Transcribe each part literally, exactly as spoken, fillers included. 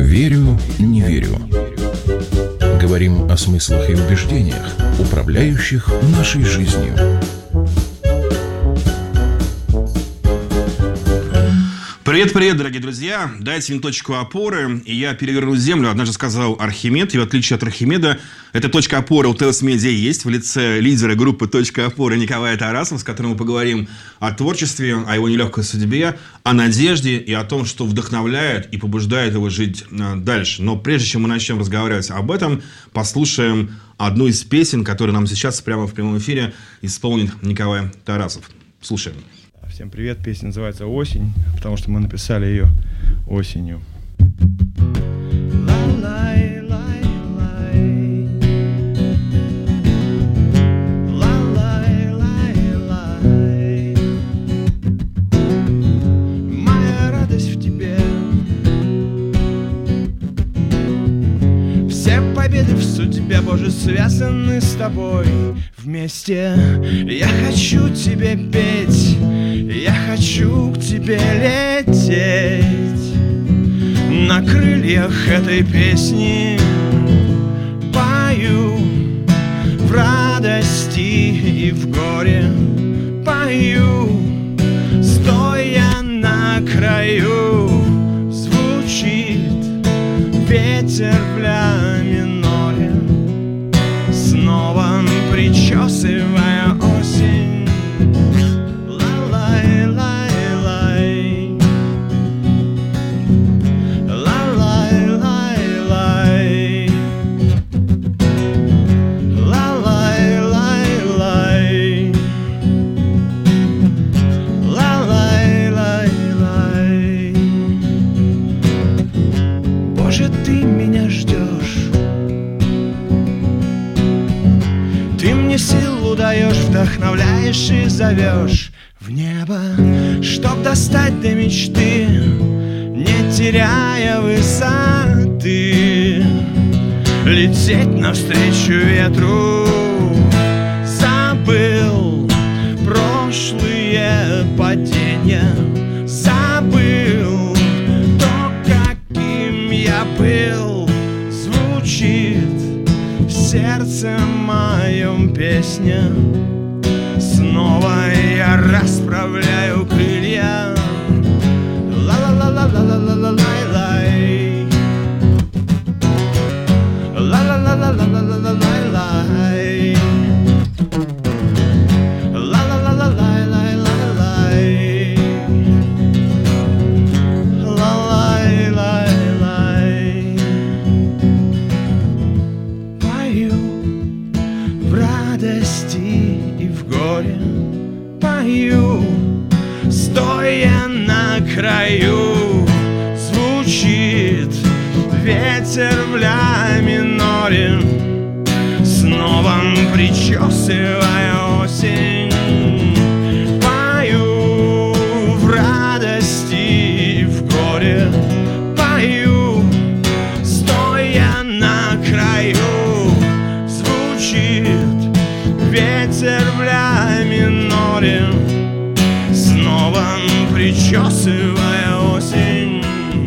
Верю, не верю. Говорим о смыслах и убеждениях, управляющих нашей жизнью. Привет-привет, дорогие друзья! Дайте мне точку опоры, и я переверну землю. Однажды сказал Архимед, и в отличие от Архимеда, эта точка опоры у ТЛС-медиа есть в лице лидера группы «Точка опоры» Николая Тарасова, с которым мы поговорим о творчестве, о его нелегкой судьбе, о надежде и о том, что вдохновляет и побуждает его жить дальше. Но прежде чем мы начнем разговаривать об этом, послушаем одну из песен, которую нам сейчас прямо в прямом эфире исполнит Николай Тарасов. Слушаем. Всем привет, песня называется «Осень», потому что мы написали ее осенью. Моя радость в тебе, все победы в судьбе, Боже, связаны с тобой вместе. Я хочу тебе петь, я хочу к тебе лететь на крыльях этой песни. Пою в радости и в горе, пою, стоя на краю. Звучит ветер в ля миноре, снова причесывая осень. Вдохновляешь и зовешь в небо, чтоб достать до мечты, не теряя высоты, лететь навстречу ветру. Забыл прошлые падения, забыл то, каким я был. Звучит в сердце моем песня. Снова я расправляю крылья. Ла-ла-ла-ла-ла-ла-ла-ла-лай. Ла-ла-ла-ла-ла-ла-ла-лай. Ла-ла-ла-ла-лай-лай-лай-лай. Ла-лай-лай-лай. Пою в радости и в горе, пою, стоя на краю. Звучит ветер в ля миноре, снова причесывая осень. Пою в радости и в горе, пою, стоя на краю. Звучит ветер в ля миноре, снова причесывая осень.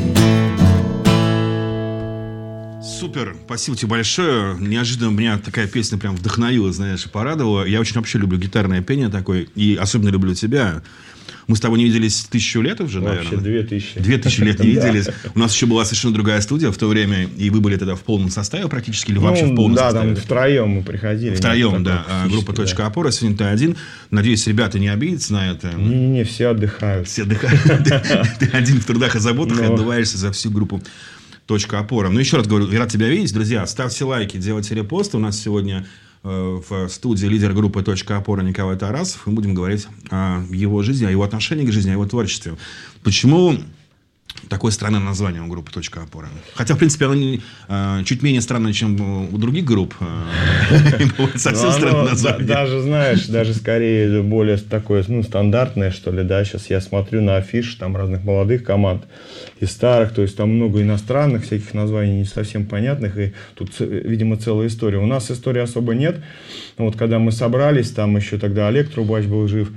Супер, спасибо тебе большое. Неожиданно меня такая песня прям вдохновила, знаешь, и порадовала. Я очень вообще люблю гитарное пение такое, и особенно люблю тебя. Мы с тобой не виделись тысячу лет уже, наверное. Вообще две тысячи. Две тысячи лет не виделись. У нас еще была совершенно другая студия в то время, и вы были тогда в полном составе практически, или вообще в полном да, составе? Да, там втроем мы приходили. Втроем, да. Группа «Точка опора», сегодня ты один. Надеюсь, ребята не обидятся на это. Не-не-не, все отдыхают. Все отдыхают. Ты один в трудах и заботах и отдуваешься за всю группу «Точка опора». Ну, еще раз говорю, я рад тебя видеть. Друзья, ставьте лайки, делайте репосты. У нас сегодня в студии лидер группы «Точка опора» Николай Тарасов. Мы будем говорить о его жизни, о его отношении к жизни, о его творчестве. Почему такое странное название у группы «Точка опора»? Хотя, в принципе, оно не, э, чуть менее странное, чем у других групп. Совсем странное название. Даже, знаешь, даже скорее более такое, ну, стандартное, что ли, да. Сейчас я смотрю на афиши там разных молодых команд и старых, то есть там много иностранных всяких названий, не совсем понятных, и тут, видимо, целая история. У нас истории особо нет. Вот когда мы собрались, там еще тогда Олег Трубач был жив,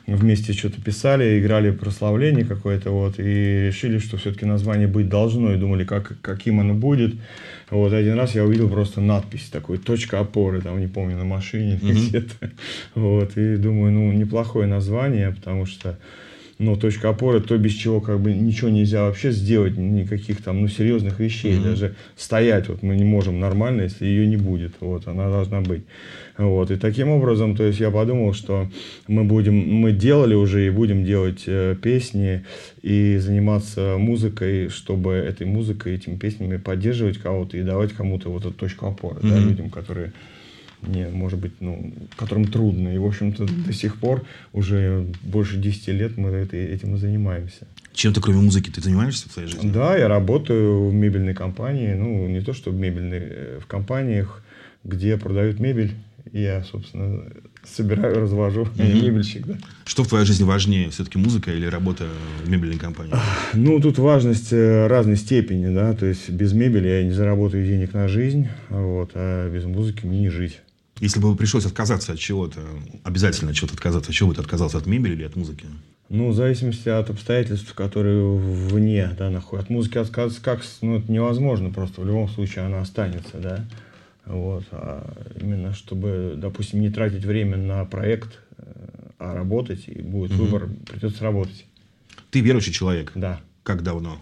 вместе что-то писали, играли прославление какое-то, вот, и решили, что все-таки название быть должно, и думали, как, каким оно будет. Вот, один раз я увидел просто надпись такой, точка опоры, там, не помню, на машине mm-hmm. где-то. Вот, и думаю, ну, неплохое название, потому что, ну, точка опоры, то, без чего, как бы, ничего нельзя вообще сделать, никаких там, ну, серьезных вещей, mm-hmm. даже стоять вот мы не можем нормально, если ее не будет, вот, она должна быть. Вот, и таким образом, то есть я подумал, что мы будем, мы делали уже и будем делать э, песни и заниматься музыкой, чтобы этой музыкой, этими песнями поддерживать кого-то и давать кому-то вот эту точку опоры, mm-hmm. да, людям, которые, не, может быть, ну, которым трудно. И, в общем-то, до сих пор уже больше десяти лет мы это, этим и занимаемся. Чем-то кроме музыки ты занимаешься в своей жизни? Да, я работаю в мебельной компании, ну, не то что в мебельной, в компаниях, где продают мебель. Я, собственно, собираю, развожу. Mm-hmm. Я мебельщик, да. Что в твоей жизни важнее? Все-таки музыка или работа в мебельной компании? Ну, тут важность разной степени, да. То есть, без мебели я не заработаю денег на жизнь, вот, а без музыки мне не жить. Если бы пришлось отказаться от чего-то, обязательно от чего-то отказаться, от чего бы ты отказался? От мебели или от музыки? Ну, в зависимости от обстоятельств, которые вне, да, находят. От музыки отказаться как, ну, это невозможно просто. В любом случае она останется, да. Вот, а именно чтобы, допустим, не тратить время на проект, а работать, и будет угу. выбор, придется работать. Ты верующий человек? Да. Как давно?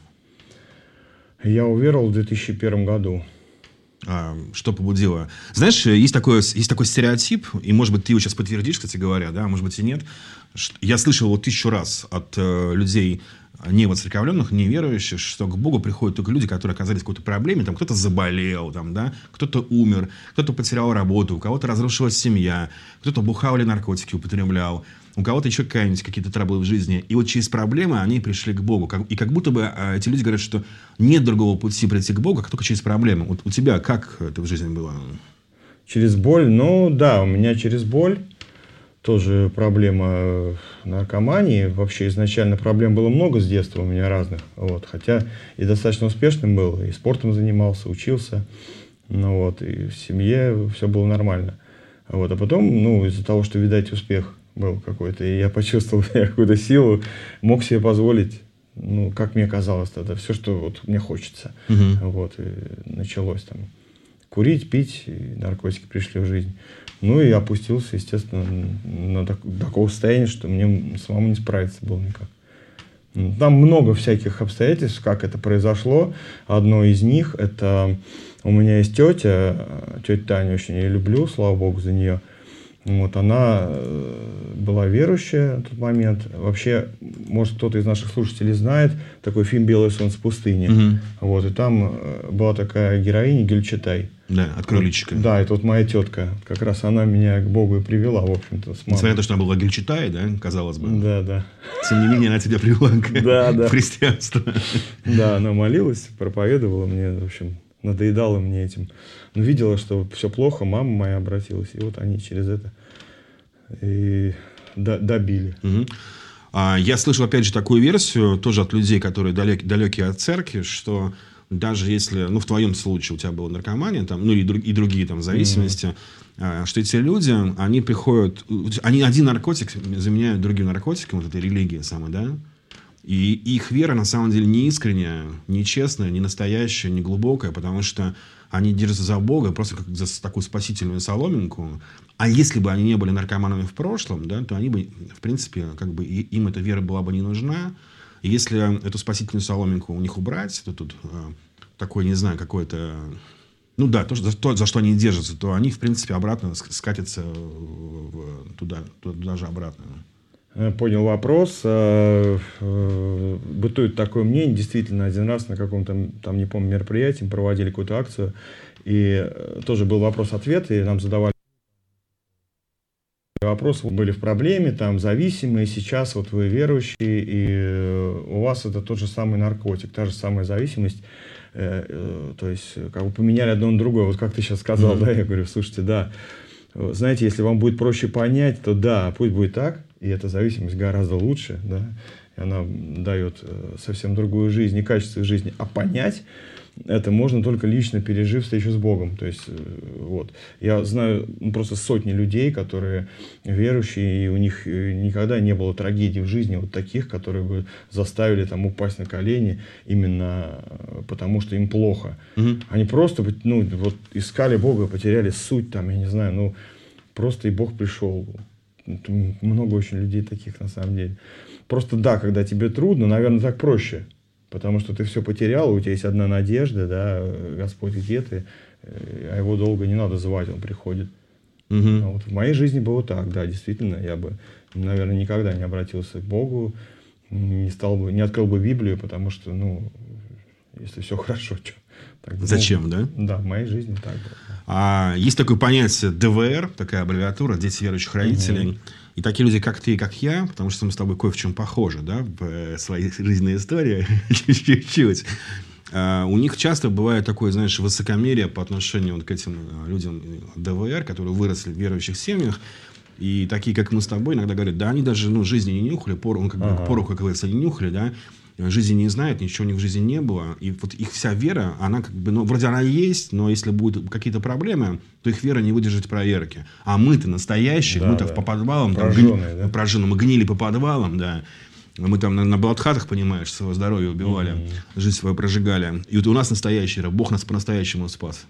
Я уверовал в две тысячи первом году. А, что побудило? Знаешь, есть такой, есть такой стереотип, и, может быть, ты его сейчас подтвердишь, кстати говоря, да, может быть, и нет. Я слышал его тысячу раз от э, людей, не воцерковленных, не верующих, что к Богу приходят только люди, которые оказались в какой-то проблеме, там кто-то заболел, там, да, кто-то умер, кто-то потерял работу, у кого-то разрушилась семья, кто-то бухал или наркотики употреблял, у кого-то еще какие-нибудь какие-то траблы в жизни. И вот через проблемы они пришли к Богу. И как будто бы эти люди говорят, что нет другого пути прийти к Богу, как только через проблемы. Вот у тебя как это в жизни было? Через боль? Ну, да, у меня через боль. Тоже проблема наркомании. Вообще изначально проблем было много с детства у меня разных. Вот. Хотя и достаточно успешным был. И спортом занимался, учился. Ну, вот. И в семье все было нормально. Вот. А потом, ну, из-за того, что, видать, успех был какой-то, и я почувствовал какую-то силу, мог себе позволить, ну, как мне казалось тогда, все, что вот мне хочется. Угу. Вот. И началось там курить, пить, и наркотики пришли в жизнь. Ну, и опустился, естественно, на так, такое состояние, что мне самому не справиться было никак. Там много всяких обстоятельств, как это произошло. Одно из них, это у меня есть тетя, тетя Таня, очень я люблю, слава богу за нее. Вот, она была верующая в тот момент. Вообще, может, кто-то из наших слушателей знает такой фильм «Белое солнце пустыни». Угу. Вот, и там была такая героиня Гюльчатай. Да, «Открой личико». Да, это вот моя тетка. Как раз она меня к Богу и привела, в общем-то, с мамой. Несмотря на то, что она была Гюльчатай, да, казалось бы. Да, да. Тем не менее, она тебя привела к да, да. христианству. Да, она молилась, проповедовала мне, в общем, надоедала мне этим. Но видела, что все плохо, мама моя обратилась. И вот они через это и добили. Угу. А, я слышал, опять же, такую версию, тоже от людей, которые далеки, далекие от церкви, что даже если, ну, в твоем случае у тебя была наркомания, там, ну, и, друг, и другие там зависимости, mm-hmm. что эти люди, они приходят, они один наркотик заменяют другим наркотиком, вот этой религии самой, да? И их вера, на самом деле, не искренняя, не честная, не настоящая, не глубокая, потому что они держатся за Бога просто как за такую спасительную соломинку. А если бы они не были наркоманами в прошлом, да, то они бы, в принципе, как бы им эта вера была бы не нужна. И если эту спасительную соломинку у них убрать, то тут э, такое, не знаю, какое-то... Ну да, то, то, за что они держатся, то они, в принципе, обратно скатятся в, туда, туда же обратно. Понял вопрос. Бытует такое мнение. Действительно, один раз на каком-то, там, не помню, мероприятии проводили какую-то акцию. И тоже был вопрос-ответ, и нам задавали вопросы. Были в проблеме, там, зависимые. Сейчас вот вы верующие, и у вас это тот же самый наркотик, та же самая зависимость. То есть, как бы поменяли одно на другое. Вот как ты сейчас сказал, mm-hmm. да? Я говорю, слушайте, да. Знаете, если вам будет проще понять, то да, пусть будет так. И эта зависимость гораздо лучше, да, и она дает совсем другую жизнь и качество жизни. А понять это можно только лично пережив встречу с Богом. То есть, вот. Я знаю просто сотни людей, которые верующие, и у них никогда не было трагедий в жизни вот таких, которые бы заставили там упасть на колени именно потому, что им плохо. Угу. Они просто ну, вот, искали Бога, потеряли суть, там, я не знаю, ну, просто и Бог пришел. Много очень людей таких на самом деле. Просто да, когда тебе трудно, наверное, так проще. Потому что ты все потерял, у тебя есть одна надежда, да, Господь где ты, а его долго не надо звать, он приходит. Угу. А вот в моей жизни было так, да, действительно, я бы, наверное, никогда не обратился к Богу, не стал бы, не открыл бы Библию, потому что, ну, если все хорошо, что? Так, зачем, ну, да? Да, в моей жизни так было. А, есть такое понятие дэ вэ эр, такая аббревиатура, дети верующих родителей. Угу. И такие люди, как ты и как я, потому что мы с тобой кое в чем похожи, да, в своей жизненной истории, чуть-чуть. Uh, у них часто бывает такое, знаешь, высокомерие по отношению вот к этим людям дэ вэ эр, которые выросли в верующих семьях. И такие, как мы с тобой, иногда говорят, да, они даже ну, жизни не нюхали, пору, ну, как бы, ага. пору, как говорится, не нюхали, да, жизни не знают, ничего у них в жизни не было. И вот их вся вера, она как бы, ну, вроде она есть, но если будут какие-то проблемы, то их вера не выдержит проверки. А мы-то настоящие, да, мы-то да. по подвалам, прожженные, там, гни... да? прожженные, мы гнили по подвалам, да. Мы там на, на блатхатах, понимаешь, своего здоровья убивали, mm-hmm. жизнь свою прожигали. И вот у нас настоящий раб, Бог нас по-настоящему спас.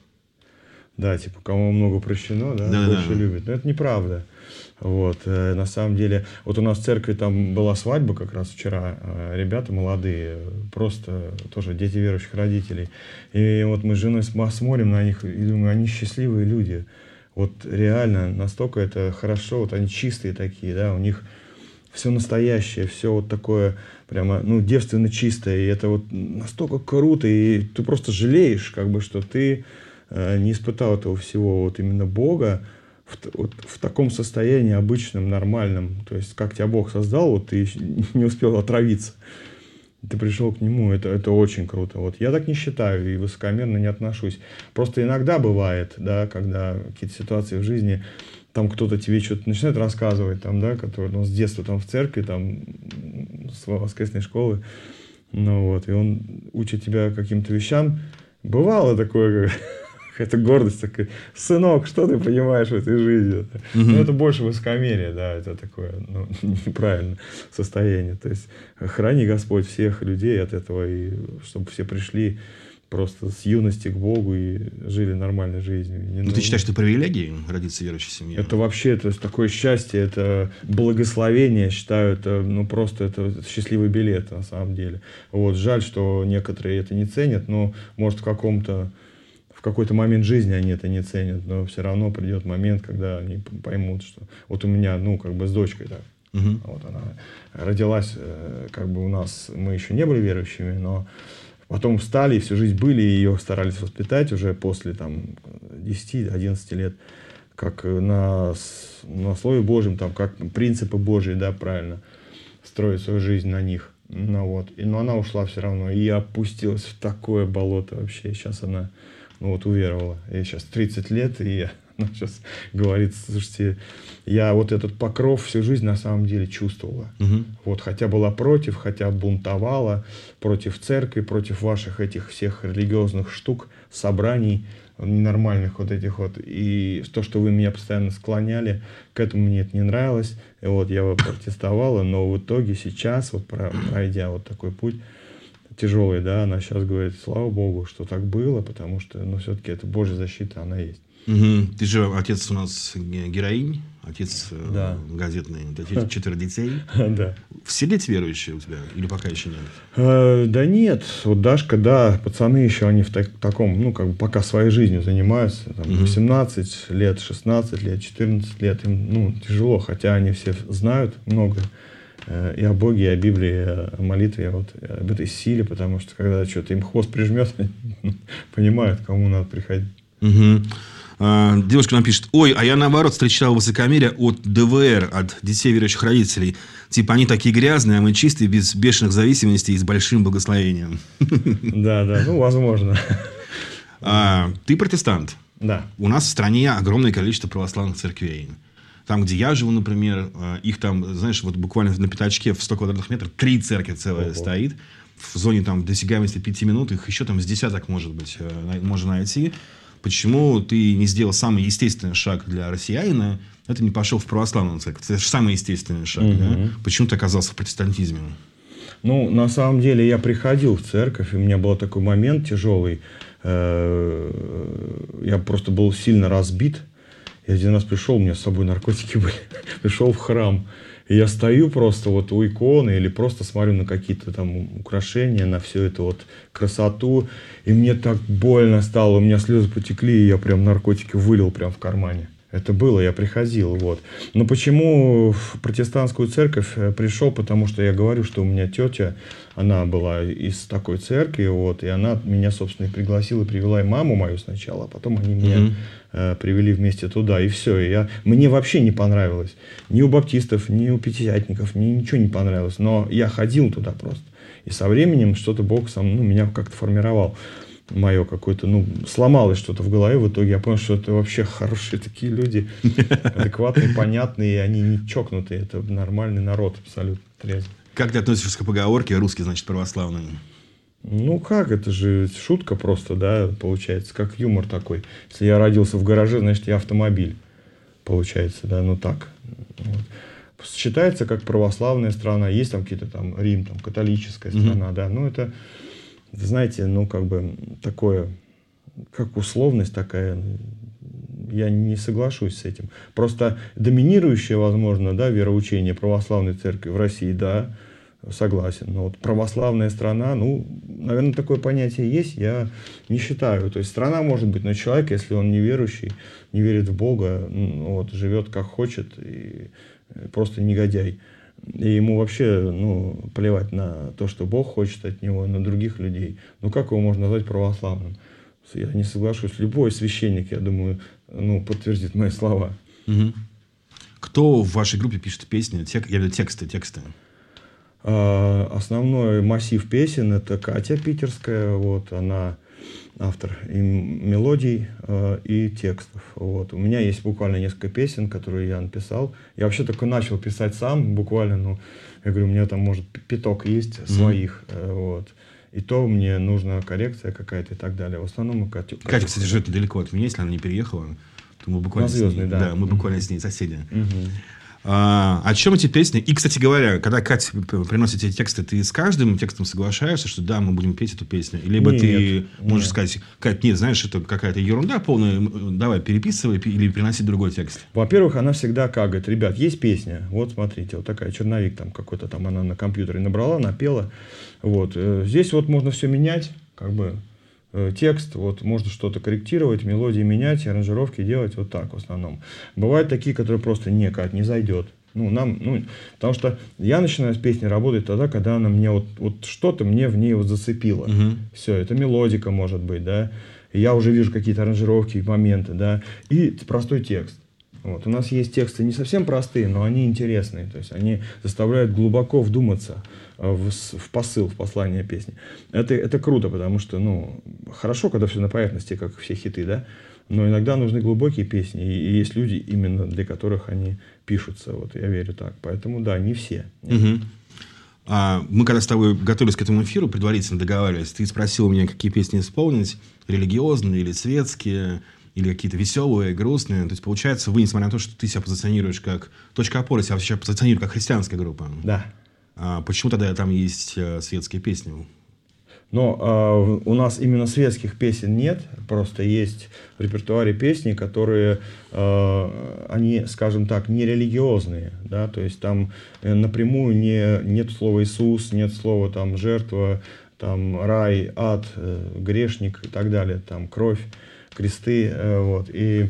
Да, типа, кому много прощено, да, да больше да. любит. Но это неправда. Вот, э, на самом деле, вот у нас в церкви там была свадьба как раз вчера, э, ребята молодые, просто тоже дети верующих родителей. И вот мы с женой смотрим на них и думаем, они счастливые люди. Вот реально настолько это хорошо, вот они чистые такие, да, у них все настоящее, все вот такое прямо, ну, девственно чистое. И это вот настолько круто, и ты просто жалеешь, как бы, что ты э, не испытал этого всего, вот именно Бога, В, вот, в таком состоянии обычном, нормальном. То есть, как тебя Бог создал, вот ты не успел отравиться. Ты пришел к Нему, это, это очень круто. Вот я так не считаю и высокомерно не отношусь. Просто иногда бывает, да, когда какие-то ситуации в жизни, там кто-то тебе что-то начинает рассказывать, там, да, который ну, с детства там, в церкви, там, с воскресной школы, ну, вот, и он учит тебя каким-то вещам. Бывало такое, как... Какая-то гордость такая. Сынок, что ты понимаешь в этой жизни? Uh-huh. Ну, это больше высокомерие, да, это такое ну, неправильное состояние. То есть, храни Господь всех людей от этого, и чтобы все пришли просто с юности к Богу и жили нормальной жизнью. Не, ну, ты считаешь, что привилегией родиться в верующей семье? Это вообще это такое счастье, это благословение, я считаю, это ну, просто это, это счастливый билет на самом деле. Вот, жаль, что некоторые это не ценят, но может в каком-то В какой-то момент жизни они это не ценят, но все равно придет момент, когда они поймут, что вот у меня, ну, как бы с дочкой так. Uh-huh. Вот она родилась, как бы у нас, мы еще не были верующими, но потом встали и всю жизнь были, и ее старались воспитать уже после там десяти-одиннадцати лет, как на, на Слове Божьем, там, как принципы Божьи, да, правильно, строить свою жизнь на них. Ну, вот. И, но она ушла все равно и опустилась в такое болото вообще. Сейчас она ну, вот, уверовала. Ей сейчас тридцать лет, и она сейчас говорит, слушайте, я вот этот покров всю жизнь на самом деле чувствовала. Угу. Вот, хотя была против, хотя бунтовала против церкви, против ваших этих всех религиозных штук, собраний ненормальных вот этих вот. И то, что вы меня постоянно склоняли, к этому мне это не нравилось. И вот я протестовала, но в итоге сейчас, вот пройдя вот такой путь, тяжелый, да, она сейчас говорит, слава Богу, что так было, потому что, ну, все-таки это Божья защита, она есть. Угу. Ты же отец у нас героинь, отец да. газетный, четверо детей. Да. Все дети верующие у тебя или пока еще нет? Э, да нет, вот Дашка, да, пацаны еще, они в так, таком, ну, как бы пока своей жизнью занимаются, там, угу. восемнадцать лет, шестнадцать лет, четырнадцать лет, им, ну, тяжело, хотя они все знают много и о Боге, и о Библии, и о молитве, вот, об этой силе, потому что когда что-то им хвост прижмет, понимают, к кому надо приходить. Угу. А, девушка нам пишет, ой, а я наоборот встречал высокомерие от дэ вэ эр, от детей верующих родителей. Типа они такие грязные, а мы чистые, без бешеных зависимостей и с большим благословением. Да, да, ну возможно. А, ты протестант. Да. У нас в стране огромное количество православных церквей. Там, где я живу, например, их там, знаешь, вот буквально на пятачке в сто квадратных метров три церкви целая Ого. стоит. В зоне там досягаемости пяти минут, их еще там с десяток, может быть, можно найти. Почему ты не сделал самый естественный шаг для россиянина, это не пошел в православную церковь? Это же самый естественный шаг. Угу. Да? Почему ты оказался в протестантизме? Ну, на самом деле, я приходил в церковь, и у меня был такой момент тяжелый. Я просто был сильно разбит. Я один раз пришел, у меня с собой наркотики были. Пришел в храм. И я стою просто вот у иконы или просто смотрю на какие-то там украшения, на всю эту вот красоту. И мне так больно стало, у меня слезы потекли, и я прям наркотики вылил прям в кармане. Это было, я приходил, вот. Но почему в протестантскую церковь пришел? Потому что я говорю, что у меня тетя, она была из такой церкви, вот, и она меня, собственно, и пригласила, и привела и маму мою сначала, а потом они меня mm-hmm. э, привели вместе туда, и все. И я, мне вообще не понравилось. Ни у баптистов, ни у пятидесятников, мне ничего не понравилось. Но я ходил туда просто. И со временем что-то Бог сам, ну, меня как-то формировал. Мое какое-то, ну, сломалось что-то в голове, в итоге я понял, что это вообще хорошие такие люди, адекватные, понятные, они не чокнутые, это нормальный народ, абсолютно трезвый. Как ты относишься к поговорке «русский, значит, православный»? Ну, как, это же шутка просто, да, получается, как юмор такой. Если я родился в гараже, значит, я автомобиль, получается, да, ну так. Вот. Считается как православная страна, есть там какие-то там Рим, там католическая страна, mm-hmm. да, ну это... Знаете, ну, как бы, такое, как условность такая, я не соглашусь с этим. Просто доминирующее, возможно, да, вероучение православной церкви в России, да, согласен. Но вот православная страна, ну, наверное, такое понятие есть, я не считаю. То есть страна может быть, но человек, если он неверующий, не верит в Бога, вот, живет как хочет и просто негодяй. И ему вообще, ну, плевать на то, что Бог хочет от него, на других людей. Ну, как его можно назвать православным? Я не соглашусь. Любой священник, я думаю, ну, подтвердит мои слова. Угу. Кто в вашей группе пишет песни? Тек... Я говорю, тексты, тексты. А, основной массив песен – это Катя питерская. Вот, она автор и мелодий, э, и текстов. Вот. У меня есть буквально несколько песен, которые я написал. Я вообще только начал писать сам, буквально, ну, я говорю, у меня там, может, пяток есть mm-hmm. своих. Э, вот. И то мне нужна коррекция какая-то и так далее. В основном Катя. Катя, кстати, живет недалеко от меня, если она не переехала, то мы буквально, Звездный, с, ней, да. Да, мы буквально mm-hmm. с ней соседи. Mm-hmm. А, о чем эти песни? И, кстати говоря, когда Катя приносит эти тексты, ты с каждым текстом соглашаешься, что да, мы будем петь эту песню? Либо нет, ты можешь нет. сказать, Кать, нет, знаешь, это какая-то ерунда полная, давай переписывай или приноси другой текст. Во-первых, она всегда как говорит, ребят, есть песня, вот смотрите, вот такая, черновик там какой-то там она на компьютере набрала, напела. Вот. Здесь вот можно все менять, как бы текст, вот можно что-то корректировать, мелодии менять, аранжировки делать вот так в основном. Бывают такие, которые просто не, Кать, не зайдет. Ну, нам, ну, потому что я начинаю с песни работать тогда, когда она мне вот, вот что-то мне в ней вот зацепило. Угу. Все, это мелодика может быть, да. И я уже вижу какие-то аранжировки, моменты, да. И простой текст. Вот. У нас есть тексты не совсем простые, но они интересные. То есть они заставляют глубоко вдуматься в, в посыл, в послание песни. Это, это круто, потому что, ну, хорошо, когда все на поверхности, как все хиты, да. Но иногда нужны глубокие песни. И, и есть люди, именно для которых они пишутся. Вот я верю так. Поэтому, да, не все. Угу. А мы когда с тобой готовились к этому эфиру, предварительно договаривались, ты спросил у меня, какие песни исполнить, религиозные или светские, или какие-то веселые, грустные. То есть, получается, вы, несмотря на то, что ты себя позиционируешь как точка опоры, себя сейчас позиционируешь как христианская группа. Да. А почему тогда там есть светские песни? Но э, у нас именно светских песен нет. Просто есть в репертуаре песни, которые, э, они, скажем так, не религиозные. Да? То есть, там напрямую не, нет слова «Иисус», нет слова там, «жертва», там, «рай», «ад», «грешник» и так далее. Там, «кровь», кресты, вот, и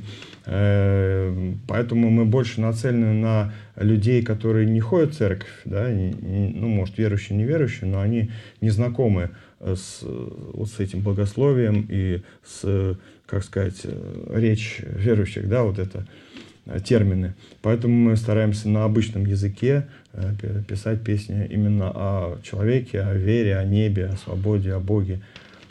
э, поэтому мы больше нацелены на людей, которые не ходят в церковь, да, не, не, ну, может, верующие, неверующие, но они не знакомы с, вот с этим богословием и с, как сказать, речь верующих, да, вот это термины. Поэтому мы стараемся на обычном языке писать песни именно о человеке, о вере, о небе, о свободе, о Боге.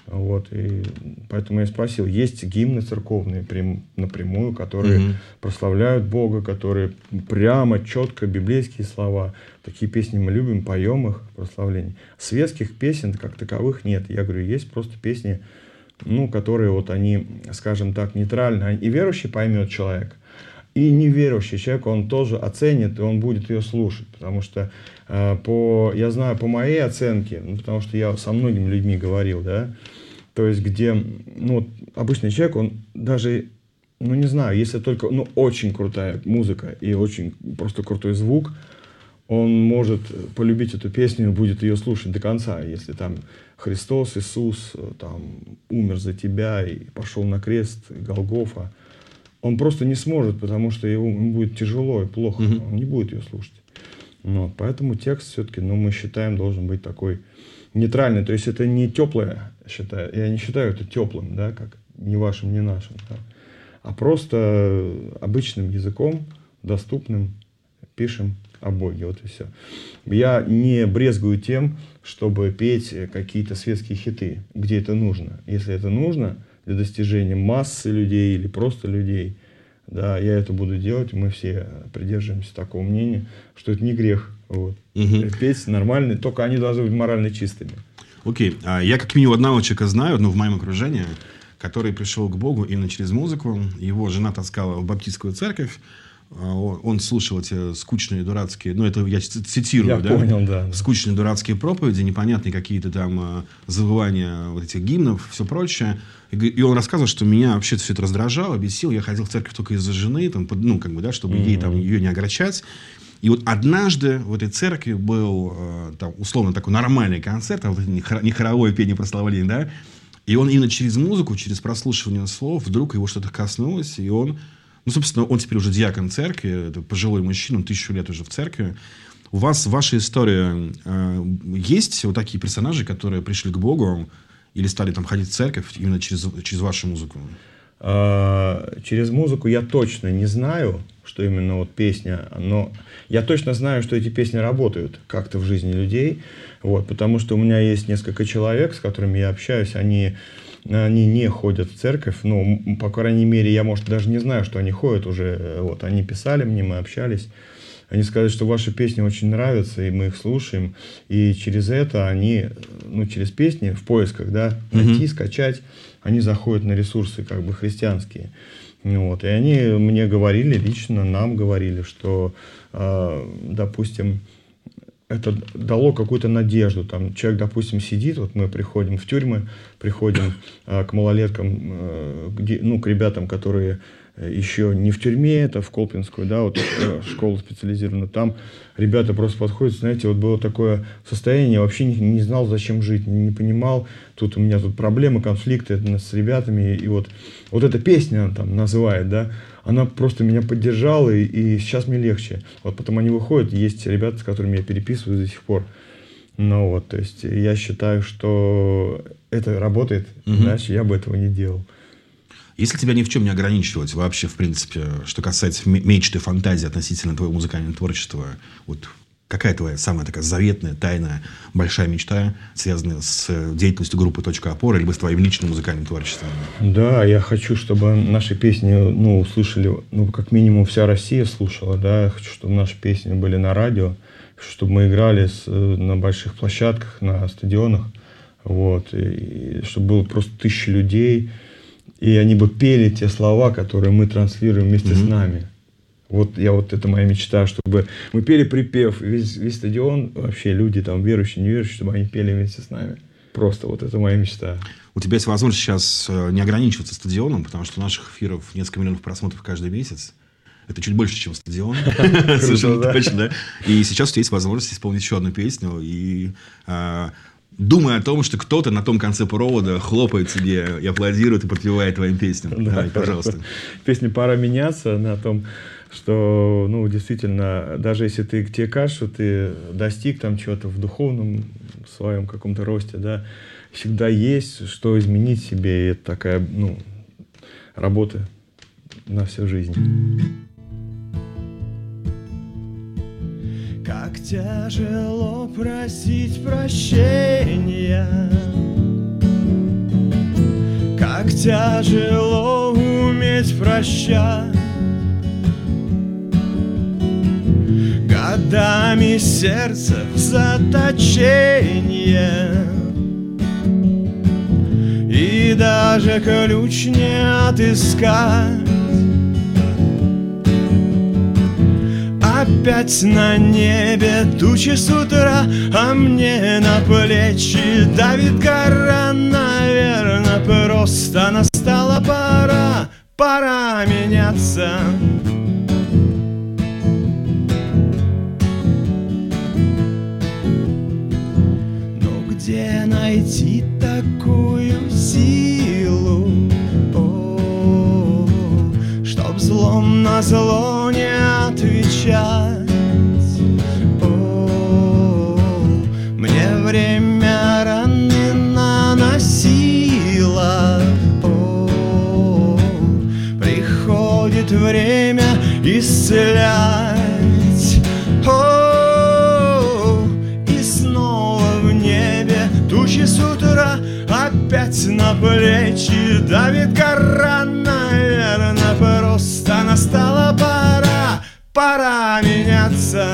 Вот, и поэтому я спросил, есть гимны церковные прям, напрямую, которые mm-hmm. прославляют Бога, которые прямо, четко, библейские слова. Такие песни мы любим, поем их, прославление. Светских песен как таковых нет. Я говорю, есть просто песни, ну, которые вот они, скажем так, нейтральны. И верующий поймет человек, и неверующий человек, он тоже оценит, и он будет ее слушать. Потому что, э, по, я знаю, по моей оценке, ну, потому что я со многими людьми говорил, да, то есть где, ну, обычный человек, он даже, ну, не знаю, если только, ну, очень крутая музыка и очень просто крутой звук, он может полюбить эту песню и будет ее слушать до конца. Если там Христос, Иисус, там, умер за тебя и пошел на крест, Голгофа, он просто не сможет, потому что ему, ему будет тяжело и плохо, mm-hmm. он не будет ее слушать. Вот, поэтому текст все-таки, ну, мы считаем, должен быть такой нейтральный. То есть это не теплое, считаю, я не считаю это теплым, да, как ни вашим, ни нашим, да, а просто обычным языком, доступным, пишем о Боге, вот и все. Я не брезгую тем, чтобы петь какие-то светские хиты, где это нужно. Если это нужно для достижения массы людей или просто людей, да, я это буду делать, мы все придерживаемся такого мнения, что это не грех. Вот. Угу. Петь нормальные, только они должны быть морально чистыми. Окей, а я как минимум одного человека знаю, ну, в моем окружении, который пришел к Богу именно через музыку. Его жена таскала в баптистскую церковь. Он слушал эти скучные, дурацкие, ну, это я цитирую, я да? Понял, да. Скучные, дурацкие проповеди, непонятные какие-то там забывания вот этих гимнов, все прочее. И он рассказывал, что меня вообще все это раздражало, бесило. Я ходил в церковь только из-за жены, там, ну, как бы, да, чтобы mm-hmm. ей, там, ее не огорчать. И вот однажды в этой церкви был, там, условно, такой нормальный концерт, а вот не хоровое пение прославления, да? И он именно через музыку, через прослушивание слов, вдруг его что-то коснулось, и он... Ну, собственно, он теперь уже диакон церкви, это пожилой мужчина, он тысячу лет уже в церкви. У вас в вашей истории э, есть вот такие персонажи, которые пришли к Богу или стали там ходить в церковь именно через, через вашу музыку? А, через музыку я точно не знаю, что именно вот песня, но я точно знаю, что эти песни работают как-то в жизни людей, вот, потому что у меня есть несколько человек, с которыми я общаюсь, они... Они не ходят в церковь, ну, по крайней мере, я, может, даже не знаю, что они ходят уже. Вот, они писали мне, мы общались. Они сказали, что ваши песни очень нравятся, и мы их слушаем. И через это они, ну, через песни в поисках, да, найти, mm-hmm. скачать, они заходят на ресурсы, как бы, христианские. Вот, и они мне говорили, лично нам говорили, что, э, допустим, это дало какую-то надежду. Там человек, допустим, сидит, вот мы приходим в тюрьмы, приходим э, к малолеткам, э, где, ну, к ребятам, которые еще не в тюрьме, это в Колпинскую, да, вот э, школу специализированную. Там ребята просто подходят, знаете, вот было такое состояние, я вообще не, не знал, зачем жить, не, не понимал. Тут у меня тут проблемы, конфликты с ребятами, и вот, вот эта песня она там называет, да, она просто меня поддержала, и, и сейчас мне легче. Вот потом они выходят, есть ребята, с которыми я переписываюсь до сих пор. Ну вот, то есть я считаю, что это работает, угу. иначе я бы этого не делал. Если тебя ни в чем не ограничивать вообще, в принципе, что касается мечты, фантазии относительно твоего музыкального творчества, вот какая твоя самая такая заветная, тайная, большая мечта, связанная с деятельностью группы «Точка опоры» либо с твоим личным музыкальным творчеством? Да, я хочу, чтобы наши песни, ну, услышали, ну, как минимум вся Россия слушала, да, я хочу, чтобы наши песни были на радио, чтобы мы играли с, на больших площадках, на стадионах, вот, и, и чтобы было просто тысячи людей, и они бы пели те слова, которые мы транслируем вместе mm-hmm. с нами. Вот я вот это моя мечта, чтобы мы пели припев, весь, весь стадион, вообще люди там верующие, неверующие, чтобы они пели вместе с нами. Просто вот это моя мечта. У тебя есть возможность сейчас не ограничиваться стадионом, потому что у наших эфиров несколько миллионов просмотров каждый месяц. Это чуть больше, чем стадион. Совершенно точно, да. И сейчас у тебя есть возможность исполнить еще одну песню и... думая о том, что кто-то на том конце провода хлопает тебе и аплодирует и подпевает твоим песням. Да, давай, пожалуйста. Песня «Пора меняться» на том, что, ну, действительно, даже если ты, тебе кажется, что ты достиг там чего-то в духовном своем каком-то росте, да, всегда есть, что изменить себе, и это такая, ну, работа на всю жизнь. Как тяжело просить прощения, как тяжело уметь прощать. Годами сердце в заточение, и даже ключ не отыскать. Опять на небе тучи с утра, а мне на плечи давит гора. Наверно, просто настала пора, пора меняться. Но где найти такую силу, о, чтоб злом на зло не отвечать? О, мне время раны наносило, о, приходит время исцелять. О, и снова в небе тучи с утра, опять на плечи давит гора. Наверно, просто настала пора, пора меняться.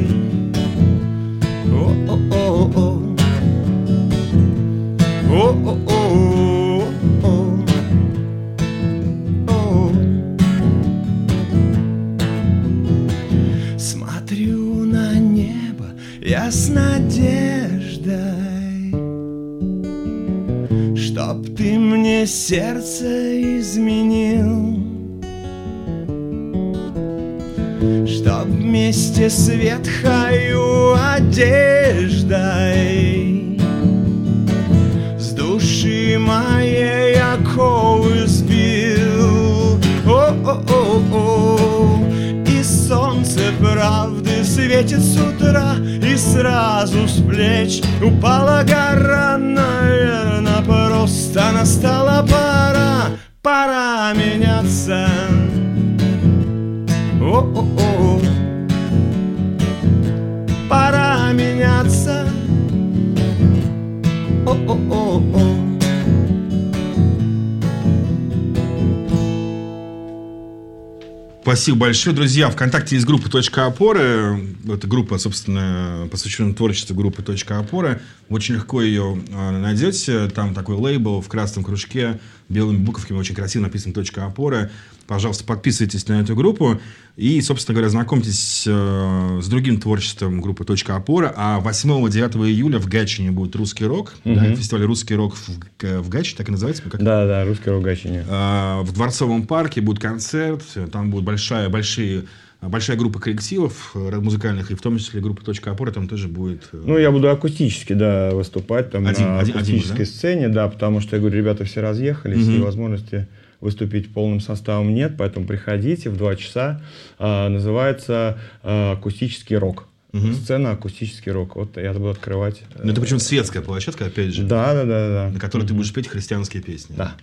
О-о-о-о, о-о-о-о, о. Смотрю на небо я с надеждой, чтоб ты мне сердце изменил, чтоб вместе с ветхою одеждой с души моей оковы сбил. О-о-о-о, и солнце правды светит с утра, и сразу с плеч упала гора. Наверно, просто настала пора, пора меняться. О-о-о, пора меняться. О-о-о-о. Спасибо большое, друзья. Вконтакте есть группа «Точка опоры». Это группа, собственно, посвященная творчеству группы «Точка опоры». Очень легко ее найдете. Там такой лейбл в красном кружке, белыми буковками, очень красиво написано «Точка опоры». Пожалуйста, подписывайтесь на эту группу. И, собственно говоря, знакомьтесь э, с другим творчеством группы «Точка опоры». А восьмого-девятого июля в Гатчине будет «Русский рок». Угу. Да, фестиваль «Русский рок» в, в Гатчине, так и называется? Как? Да, да, «Русский рок» в Гатчине. Э, в Дворцовом парке будет концерт. Там будет большая, большие, большая группа коллективов музыкальных. И в том числе группа «Точка опоры» там тоже будет. Э... Ну, я буду акустически, да, выступать там один, на один, акустической один, да? сцене. Да, потому что, я говорю, ребята все разъехались, угу. и возможности выступить полным составом нет, поэтому приходите в два часа. А, называется а, акустический рок. Угу. Сцена акустический рок. Вот я буду открывать. Ну, это причем светская площадка, опять же. Да, да, да, да. На которой угу. ты будешь петь христианские песни. Да.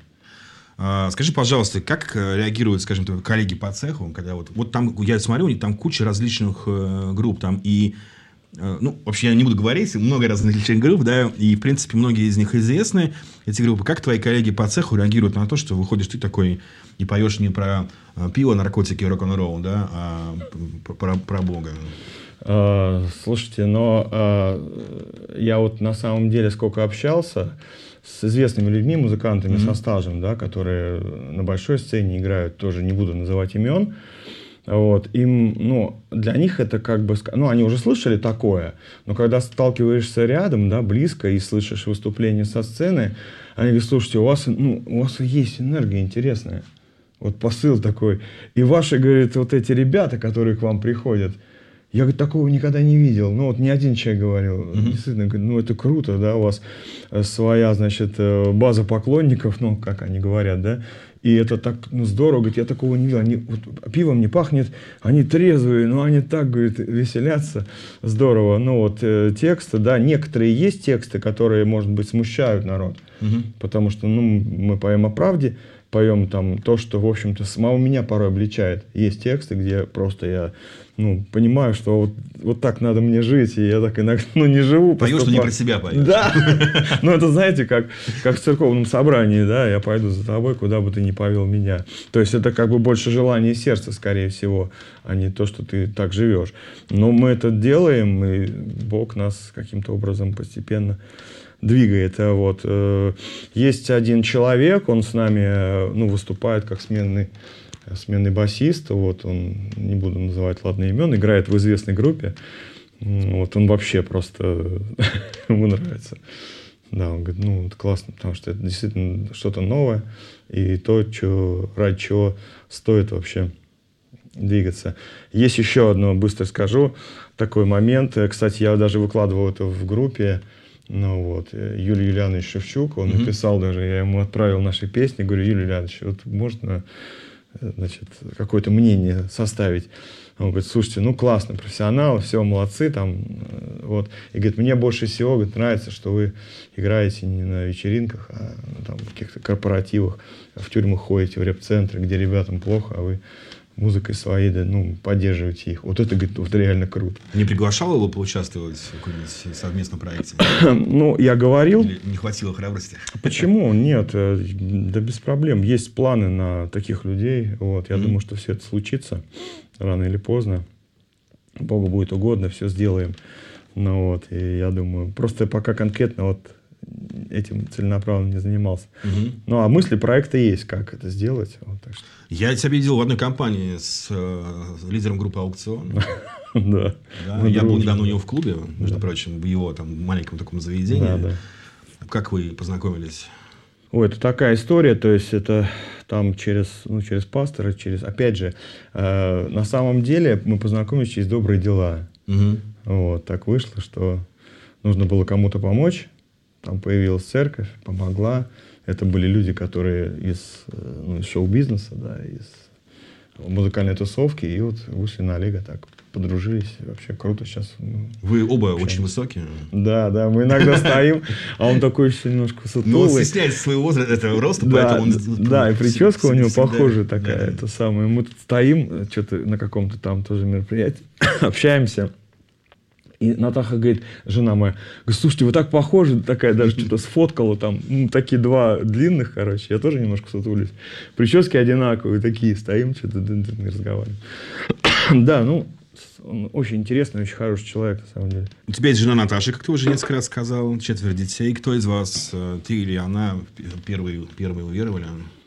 А, скажи, пожалуйста, как реагируют, скажем, твои коллеги по цеху, когда вот, вот там, я смотрю, у них там куча различных э, групп, там и ну, вообще я не буду говорить, много различных групп, да, и, в принципе, многие из них известны, эти группы. Как твои коллеги по цеху реагируют на то, что выходишь ты такой и поешь не про пиво, наркотики, рок-н-ролл, да, а про, про Бога? А, слушайте, но а, я вот на самом деле сколько общался с известными людьми, музыкантами mm-hmm. со стажем, да, которые на большой сцене играют, тоже не буду называть имен. Вот, им, ну, для них это как бы, ну, они уже слышали такое, но когда сталкиваешься рядом, да, близко и слышишь выступление со сцены, они говорят: слушайте, у вас, ну, у вас есть энергия интересная, вот посыл такой, и ваши, говорит, вот эти ребята, которые к вам приходят, я, говорит, такого никогда не видел. Ну, вот ни один человек говорил, mm-hmm. действительно, ну, это круто, да, у вас своя, значит, база поклонников, ну, как они говорят, да, и это так, ну, здорово, говорит, я такого не видел, они, вот, пивом не пахнет, они трезвые, но они так, говорит, веселятся, здорово. Ну, вот э, тексты, да, некоторые есть тексты, которые, может быть, смущают народ, mm-hmm. потому что, ну, мы поем о правде, поем там то, что, в общем-то, самого меня порой обличает. Есть тексты, где просто я, ну, понимаю, что вот, вот так надо мне жить, и я так иногда, ну, не живу. Поешь, но не про себя поешь. Да. Ну, это, знаете, как, как в церковном собрании, да, я пойду за тобой, куда бы ты ни повел меня. То есть, это как бы больше желание сердца, скорее всего, а не то, что ты так живешь. Но мы это делаем, и Бог нас каким-то образом постепенно двигает. Вот. Есть один человек, он с нами, ну, выступает как сменный, сменный басист. Вот. Он, не буду называть, ладно, имен, играет в известной группе. Вот. Он вообще просто ему нравится. Да, он говорит, ну, это классно, потому что это действительно что-то новое и то, что, ради чего стоит вообще двигаться. Есть еще одно, быстро скажу, такой момент. Кстати, я даже выкладывал это в группе. Ну вот, Юрий Юлианович Шевчук, он mm-hmm. написал даже, я ему отправил наши песни, говорю, Юрий Юлианович, вот можно, значит, какое-то мнение составить? Он говорит, слушайте, ну классно, профессионалы, все, молодцы, там, вот. И говорит, мне больше всего, говорит, нравится, что вы играете не на вечеринках, а там, в каких-то корпоративах, в тюрьмах ходите, в рэп-центры, где ребятам плохо, а вы музыкой своей, да, ну, поддерживаете их. Вот это, говорит, вот реально круто. Не приглашал его поучаствовать в каком-нибудь совместном проекте? Ну, я говорил... Или не хватило храбрости? Почему? Нет, да без проблем. Есть планы на таких людей. Вот. Я mm-hmm. думаю, что все это случится рано или поздно. Богу будет угодно, все сделаем. Ну, вот, и я думаю, просто пока конкретно вот этим целенаправленно не занимался. Угу. Ну, а мысли проекта есть, как это сделать. Вот, так что. Я тебя видел в одной компании с э, лидером группы «Аукцион». Да. Я был недавно у него в клубе, между прочим, в его там маленьком таком заведении. Как вы познакомились? Ой, это такая история, то есть это там через, ну, через пастора, через, опять же, э, на самом деле мы познакомились через добрые дела. Угу. Вот, так вышло, что нужно было кому-то помочь. Там появилась церковь, помогла. Это были люди, которые из, ну, из шоу-бизнеса, да, из музыкальной тусовки. И вот вышли на Олега, так подружились. Вообще круто сейчас. Ну, вы оба общаемся. Очень высокие. Да, да. Мы иногда стоим, а он такой еще немножко сутулый. Ну, он стесняется своего возраста, этого роста, поэтому он... Да, и прическа у него похожая такая. Это самое. Мы тут стоим, что-то на каком-то там тоже мероприятии, общаемся. И Натаха говорит, жена моя, говорит, слушайте, вы так похожи, такая даже что-то сфоткала там, ну, такие два длинных, короче, я тоже немножко сутулюсь. Прически одинаковые, такие, стоим, что-то разговариваем. Да, ну, он очень интересный, очень хороший человек, на самом деле. У тебя есть жена Наташа, как ты уже несколько раз сказал, четверо детей. Кто из вас, ты или она, первые, первые уверовали?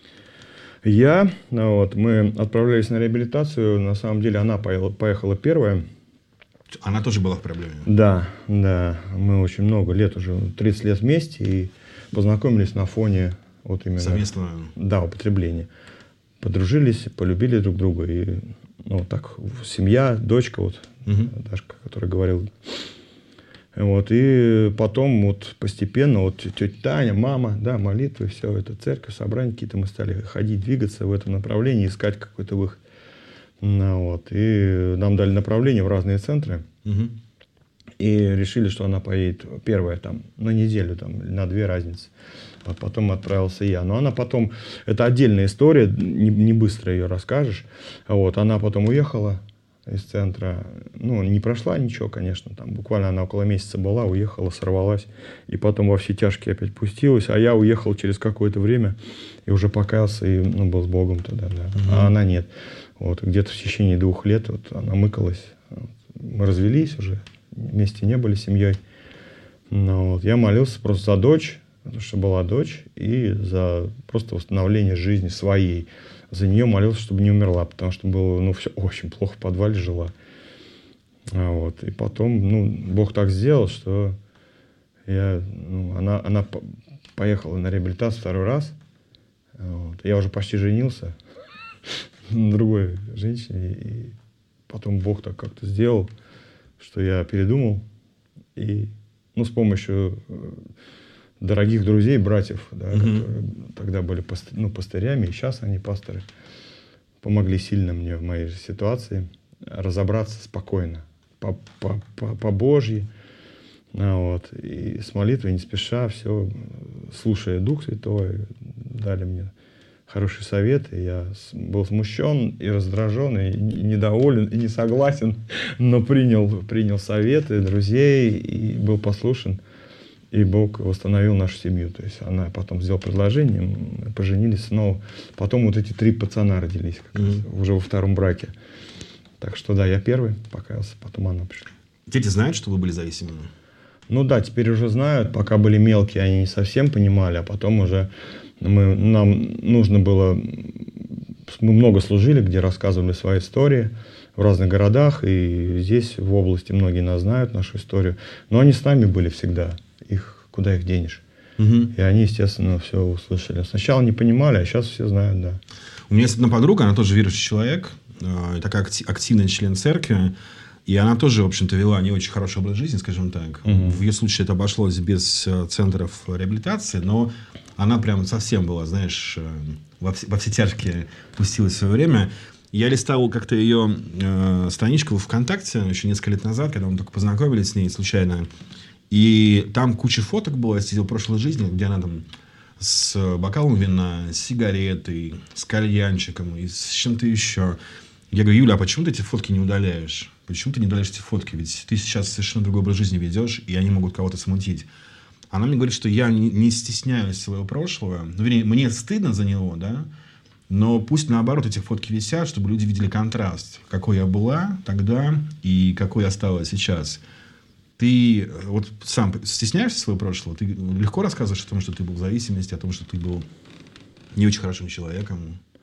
Я, ну, вот, мы отправлялись на реабилитацию, на самом деле она поехала, поехала первая. Она тоже была в проблеме? Да, да. Мы очень много лет, уже тридцать лет вместе, и познакомились на фоне вот именно... Совместного? Да, употребления. Подружились, полюбили друг друга. И, ну, так, семья, дочка, вот, угу. Дашка, которая говорила. Вот, и потом вот постепенно, вот тетя Таня, мама, да, молитвы, все это, церковь, собрания какие-то, мы стали ходить, двигаться в этом направлении, искать какой-то выход. Ну, вот. И нам дали направление в разные центры. Угу. И решили, что она поедет первая там, на неделю, там, на две разницы. А потом отправился я. Но она потом... Это отдельная история, не, не быстро ее расскажешь. Вот. Она потом уехала из центра. Ну, не прошла ничего, конечно. Там, буквально она около месяца была, уехала, сорвалась. И потом во все тяжкие опять пустилась. А я уехал через какое-то время и уже покаялся, и, ну, был с Богом тогда. Да. Угу. А она нет. Вот, где-то в течение двух лет вот, она мыкалась. Мы развелись уже, вместе не были семьей. Но вот, я молился просто за дочь, потому что была дочь, и за просто восстановление жизни своей. За нее молился, чтобы не умерла, потому что было, ну, все очень плохо, в подвале жила. А вот, и потом, ну, Бог так сделал, что я, ну, она, она поехала на реабилитацию второй раз. Вот, я уже почти женился на другой женщине, и потом Бог так как-то сделал, что я передумал, и, ну, с помощью дорогих друзей, братьев, да, mm-hmm. которые тогда были пастырь, ну, пастырями, и сейчас они пасторы, помогли сильно мне в моей ситуации разобраться спокойно, по, по, по, по Божьи, вот, и с молитвой не спеша, все, слушая Дух Святой, дали мне хороший совет, и я был смущен и раздражен, и недоволен, и не согласен, но принял, принял советы друзей и был послушен, и Бог восстановил нашу семью. То есть она потом сделала предложение, мы поженились снова. Потом вот эти три пацана родились как mm-hmm. раз, уже во втором браке. Так что да, я первый покаялся, потом она пришла. Дети знают, что вы были зависимыми? Ну да, теперь уже знают. Пока были мелкие, они не совсем понимали, а потом уже мы, нам нужно было... Мы много служили, где рассказывали свои истории в разных городах, и здесь, в области, многие нас знают, нашу историю. Но они с нами были всегда. Их, куда их денешь? Угу. И они, естественно, все услышали. Сначала не понимали, а сейчас все знают, да. У меня есть одна подруга, она тоже верующий человек, такая активный член церкви. И она тоже, в общем-то, вела не очень хороший образ жизни, скажем так. Угу. В ее случае это обошлось без центров реабилитации, но она прям совсем была, знаешь, во все, во все тяжкие пустилась в свое время. Я листал как-то ее э, страничку в ВКонтакте еще несколько лет назад, когда мы только познакомились с ней случайно. И там куча фоток было, я сидел в прошлой жизни, где она там с бокалом вина, с сигаретой, с кальянчиком и с чем-то еще. Я говорю: Юля, а почему ты эти фотки не удаляешь? Почему ты не удаляешь эти фотки? Ведь ты сейчас совершенно другой образ жизни ведешь, и они могут кого-то смутить. Она мне говорит, что я не, не стесняюсь своего прошлого. Ну, вернее, мне стыдно за него, да? Но пусть, наоборот, эти фотки висят, чтобы люди видели контраст. Какой я была тогда и какой я стала сейчас. Ты вот сам стесняешься своего прошлого? Ты легко рассказываешь о том, что ты был в зависимости, о том, что ты был не очень хорошим человеком?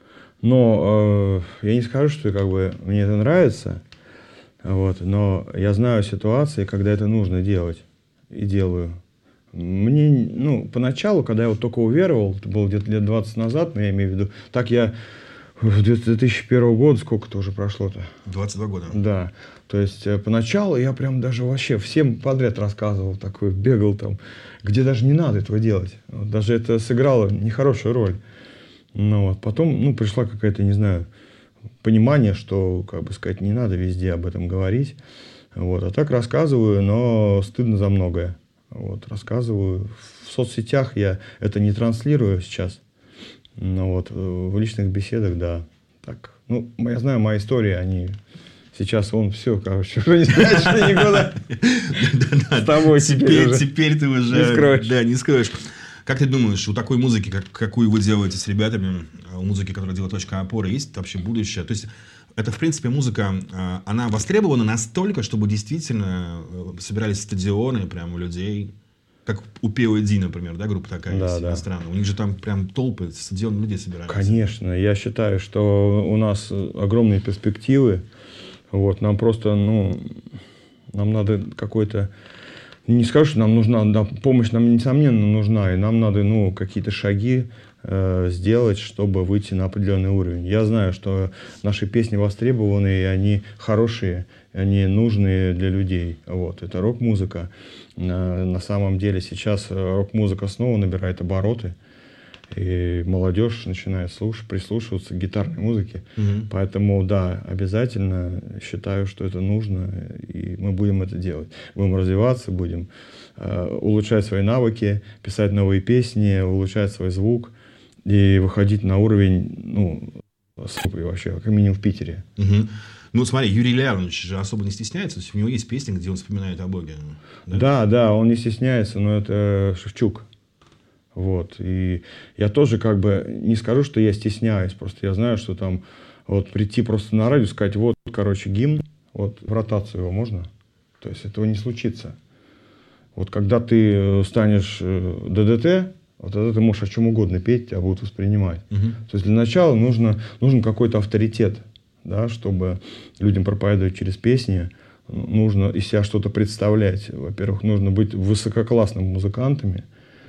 Но э, я не скажу, что как бы мне это нравится. Вот, но я знаю ситуации, когда это нужно делать, и делаю. Мне, ну, поначалу, когда я вот только уверовал, это было где-то лет двадцать назад, но я имею в виду, так я в две тысячи первого года, сколько-то уже прошло-то? двадцать два года. Да, то есть поначалу я прям даже вообще всем подряд рассказывал, такой бегал там, где даже не надо этого делать. Вот, даже это сыграло нехорошую роль. Ну, вот, потом, ну, пришла какая-то, не знаю, понимание, что, как бы сказать, не надо везде об этом говорить. Вот. А так рассказываю, но стыдно за многое. Вот. Рассказываю. В соцсетях я это не транслирую сейчас. Но вот в личных беседах, да. Так. Ну, я знаю, мои истории, они сейчас, он все, короче, уже не спрячешь никуда. С тобой теперь Теперь ты уже не скроешь. Да, не скроешь. Как ты думаешь, у такой музыки, как, какую вы делаете с ребятами, у музыки, которая делает «Точка опоры», есть вообще будущее? То есть, это, в принципе, музыка, она востребована настолько, чтобы действительно собирались стадионы прям у людей, как у пи о ди, например, да, группа такая да, есть, да. иностранная. У них же там прям толпы, стадионы людей собираются. Конечно, я считаю, что у нас огромные перспективы. Вот, нам просто, ну, нам надо какой-то... Не скажу, что нам нужна, да, помощь нам, несомненно, нужна, и нам надо, ну, какие-то шаги э, сделать, чтобы выйти на определенный уровень. Я знаю, что наши песни востребованы, и они хорошие, они нужные для людей. Вот. Это рок-музыка. На, на самом деле сейчас рок-музыка снова набирает обороты, и молодежь начинает слушать, прислушиваться к гитарной музыке. Угу. Поэтому, да, обязательно считаю, что это нужно, и мы будем это делать. Будем развиваться, будем э, улучшать свои навыки, писать новые песни, улучшать свой звук и выходить на уровень, ну, вообще, как минимум в Питере. Угу. Ну, смотри, Юрий Леонидович же особо не стесняется, то есть у него есть песни, где он вспоминает о Боге. Да, да, да, он не стесняется, но это Шевчук. Вот. И я тоже как бы не скажу, что я стесняюсь, просто я знаю, что там вот прийти просто на радио, сказать, вот, короче, гимн, вот в ротацию его можно, то есть этого не случится. Вот когда ты станешь ДДТ, вот тогда ты можешь о чем угодно петь, тебя будут воспринимать. Угу. То есть для начала нужно, нужен какой-то авторитет, да, чтобы людям проповедовать через песни, нужно из себя что-то представлять. Во-первых, нужно быть высококлассными музыкантами,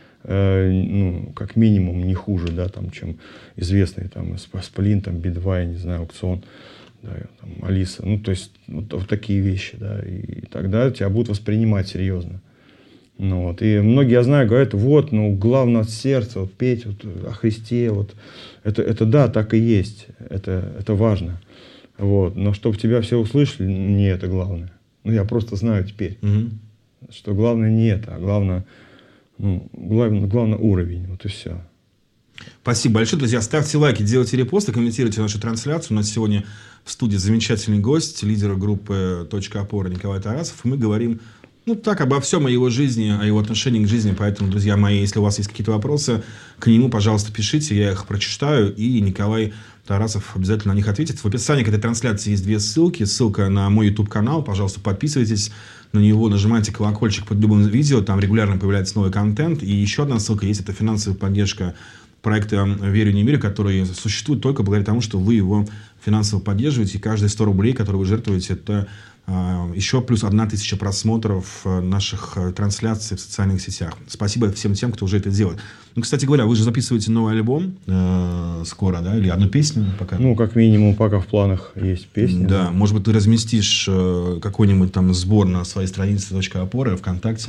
ну, как минимум, не хуже, да, там, чем известные там Сплин, там, Би два, я не знаю, Аукцион, да, там, Алиса. Ну, то есть, вот, вот такие вещи, да, и тогда тебя будут воспринимать серьезно. Ну, вот. И многие, я знаю, говорят, вот, ну, главное от сердца, вот, петь вот, о Христе, вот, это, это да, так и есть, это, это важно. Вот. Но чтобы тебя все услышали, не это главное. Ну, я просто знаю теперь, угу. что главное не это, а главное... Ну, главное, главное уровень, вот и все. Спасибо большое, друзья. Ставьте лайки, делайте репосты, комментируйте нашу трансляцию. У нас сегодня в студии замечательный гость, лидер группы «Точка опоры» Николай Тарасов. И мы говорим, ну, так, обо всем, о его жизни, о его отношении к жизни. Поэтому, друзья мои, если у вас есть какие-то вопросы к нему, пожалуйста, пишите, я их прочитаю, и Николай Тарасов обязательно на них ответит. В описании к этой трансляции есть две ссылки. Ссылка на мой YouTube-канал. Пожалуйста, подписывайтесь на него, нажимайте колокольчик под любым видео. Там регулярно появляется новый контент. И еще одна ссылка есть. Это финансовая поддержка проекта «Верю, не верю», который существует только благодаря тому, что вы его финансово поддерживаете. И каждые сто рублей, которые вы жертвуете, это э, еще плюс одна тысяча просмотров наших трансляций в социальных сетях. Спасибо всем тем, кто уже это делает. Ну, кстати говоря, вы же записываете новый альбом э, скоро, да? Или одну песню пока? Ну, как минимум, пока в планах есть песни. Да, да. Может быть, ты разместишь э, какой-нибудь там сбор на своей странице «Точка опоры» ВКонтакте,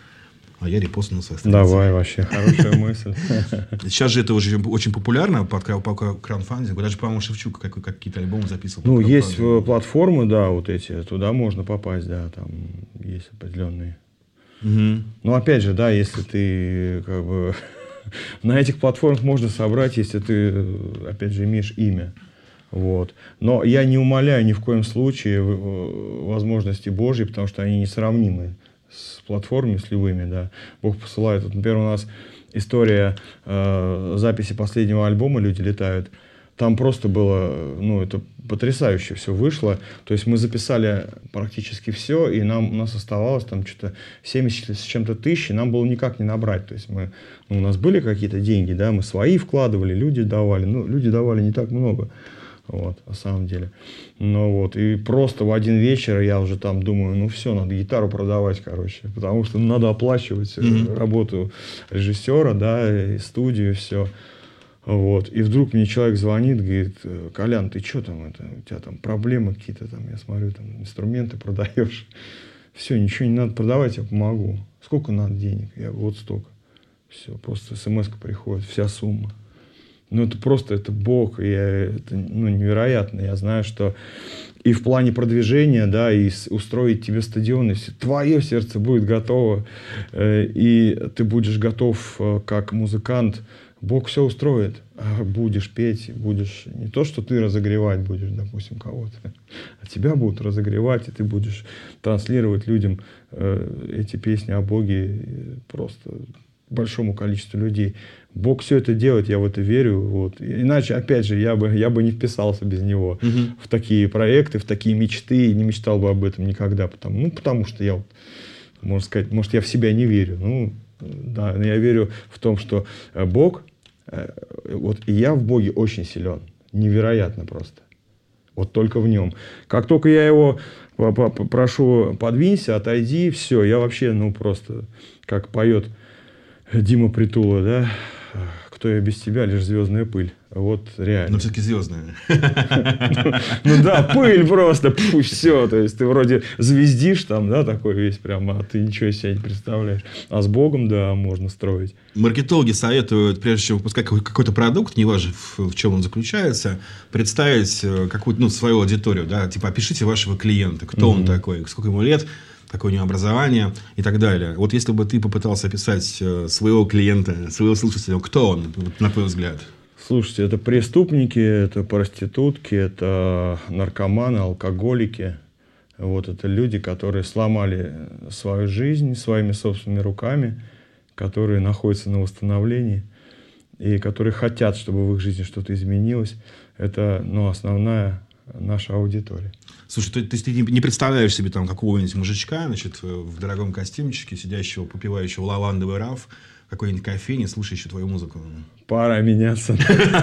а я репостну на своей странице. Давай, вообще, хорошая мысль. Сейчас же это уже очень популярно по краудфандингу. Даже, по-моему, Шевчук какие-то альбомы записывал. Ну, есть платформы, да, вот эти, туда можно попасть, да, там есть определенные. Угу. Ну, опять же, да, если ты, как бы, на этих платформах можно собрать, если ты, опять же, имеешь имя. Вот. Но я не умаляю ни в коем случае возможности Божьи, потому что они несравнимы с платформами, с любыми, да. Бог посылает. Вот, например, у нас история э, записи последнего альбома «Люди летают». Там просто было, ну, это потрясающе все вышло. То есть мы записали практически все, и нам, у нас оставалось там что-то семьдесят с чем-то тысяч, и нам было никак не набрать. То есть мы, ну, у нас были какие-то деньги, да, мы свои вкладывали, люди давали. Ну, люди давали не так много. Вот, на самом деле. Ну вот, и просто в один вечер я уже там думаю, ну все, надо гитару продавать, короче, потому что надо оплачивать mm-hmm. работу режиссера, да, и студию, и все. Вот, и вдруг мне человек звонит, говорит: Колян, ты что там, это, у тебя там проблемы какие-то, там, я смотрю, там, инструменты продаешь. Все, ничего не надо продавать, я помогу. Сколько надо денег? Я говорю, вот столько. Все, просто смс-ка приходит, вся сумма. Ну, это просто, это Бог, и это, ну, невероятно. Я знаю, что и в плане продвижения, да, и устроить тебе стадион, если твое сердце будет готово, э, и ты будешь готов э, как музыкант, Бог все устроит. А будешь петь, будешь не то, что ты разогревать будешь, допустим, кого-то, а тебя будут разогревать, и ты будешь транслировать людям э, эти песни о Боге просто большому количеству людей. Бог все это делает, я в это верю. Вот. Иначе, опять же, я бы, я бы не вписался без него угу. в такие проекты, в такие мечты, и не мечтал бы об этом никогда. Потому, ну, потому что я, вот, можно сказать, может, я в себя не верю. Ну, да, но я верю в том, что Бог, вот, и я в Боге очень силен. Невероятно просто. Вот только в нем. Как только я его прошу, подвинься, отойди, все, я вообще, ну, просто, как поет Дима Притула, да, кто я без тебя, лишь звездная пыль. Вот реально. Но все-таки звездная. Ну да, пыль просто, все. То есть ты вроде звездишь там, да, такой весь прямо, а ты ничего из себя не представляешь. А с Богом, да, можно строить. Маркетологи советуют, прежде чем выпускать какой-то продукт, неважно в чем он заключается, представить какую-то, ну, свою аудиторию, да, типа опишите вашего клиента, кто он такой, сколько ему лет, какое у него образование и так далее. Вот если бы ты попытался описать своего клиента, своего слушателя, кто он, на твой взгляд? Слушайте, это преступники, это проститутки, это наркоманы, алкоголики. Вот это люди, которые сломали свою жизнь своими собственными руками, которые находятся на восстановлении и которые хотят, чтобы в их жизни что-то изменилось. Это, ну, основная наша аудитория. Слушай, то, то есть ты не представляешь себе там какого-нибудь мужичка, значит, в дорогом костюмчике, сидящего, попивающего лавандовый раф в какой-нибудь кофейне, слушающего твою музыку? Пора меняться.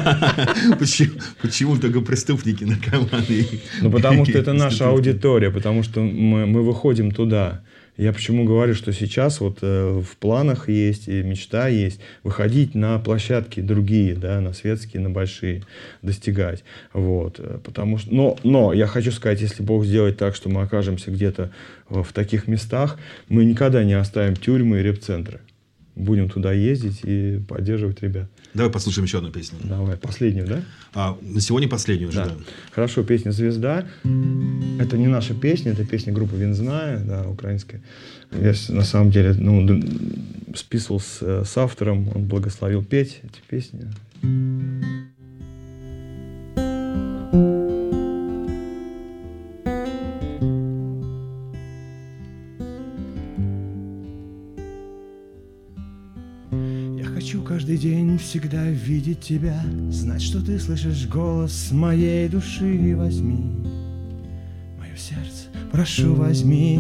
Почему только преступники, наркоманы? Ну, потому что это наша аудитория, потому что мы выходим туда. Я почему говорю, что сейчас вот э, в планах есть и мечта есть выходить на площадки другие, да, на светские, на большие, достигать. Вот, потому что, но, но я хочу сказать, если Бог сделает так, что мы окажемся где-то в таких местах, мы никогда не оставим тюрьмы и реп-центры. Будем туда ездить и поддерживать ребят. Давай послушаем еще одну песню. Давай, последнюю, да? А, на сегодня последнюю уже, да. да. Хорошо, песня «Звезда». Это не наша песня, это песня группы «Вензная», да, украинская. Я на самом деле, ну, списывал с, с автором, он благословил петь эти песни. Каждый день всегда видеть тебя, знать, что ты слышишь голос моей души. Возьми мое сердце, прошу, возьми.